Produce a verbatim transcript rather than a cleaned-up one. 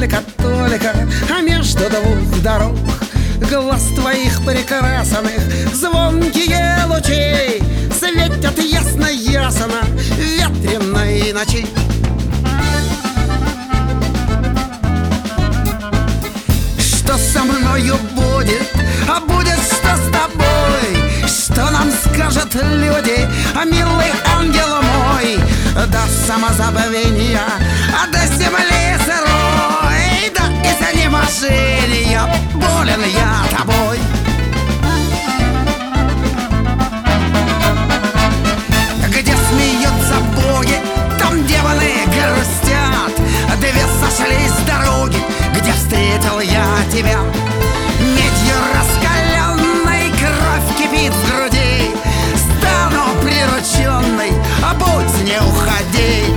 только, только, а между двух дорог глаз твоих прекрасных звонкие лучи светят ясно-ясно в ветреной ночи. Что со мною будет, а будет что с тобой? Что нам скажут люди, а милый ангел мой? До самозабвения, а до земли сырой, да из изнеможения болен я тобой. Где смеются боги, там демоны грустят. Две сошлись с дороги, где встретил я тебя. Медью раскаленной кровь кипит в груди. Стану прирученной, а будь не уходи.